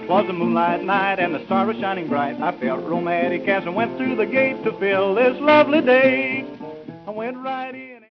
'Twas a moonlight night and the stars were shining bright. I felt romantic as I went through the gate to fill this lovely day. I went right in.